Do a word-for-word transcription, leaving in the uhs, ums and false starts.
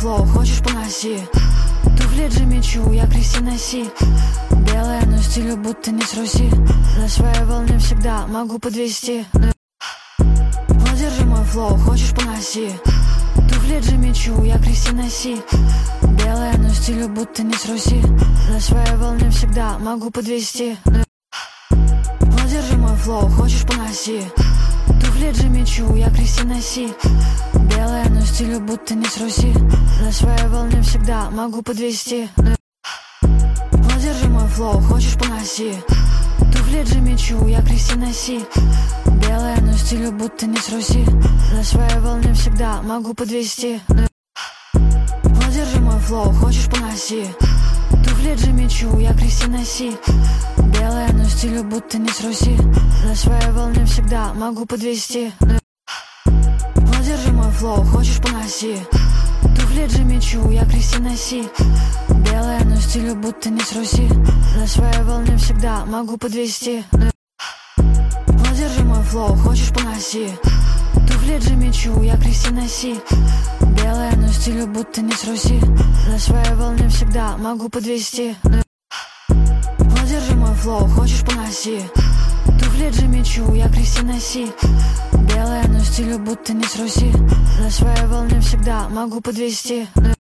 флоу, хочешь поноси. Туфли Джимми Чу, я Кристи носи. Белая, но стилю будто не с Руси. На своей волне всегда могу подвести. Вот держи мой флоу, хочешь поноси. Туфли Джимми Чу, я Кристи носи. Белая, но стилю будто не с Руси. На своей волне всегда могу подвести. Вот держи мой флоу, хочешь поноси. Туфли Джимми Чу, я Кристи носи. Белая, но стилю будто не с Руси. На своей волне всегда могу подвести. Вот держи мой флоу, хочешь поноси. Туфли Джимми Чу, я Кристи носи. Белая, но стилю будто не с Руси. На своей волне всегда могу подвести. Вот держи мой флоу, хочешь поноси. Туфли Джимми Чу, я Кристи носи. Белая, но стилю будто не с Руси. На своей волне всегда могу подвести. Вот держи мой флоу, хочешь поноси. Туфли Джимми Чу, я Кристи носи. Белая, но стилю будто не с Руси. На своей волне всегда могу подвести. Вот держи мой флоу, хочешь поноси. Туфли Джимми Чу, я Кристи носи. Белая, но стилю будто не с Руси. На своей волне всегда могу подвести. Вот держи мой флоу, хочешь поноси. Туфли Джимми Чу, я Кристи носи. Белая, но стилю будто не с Руси. На своей волне всегда могу подвести.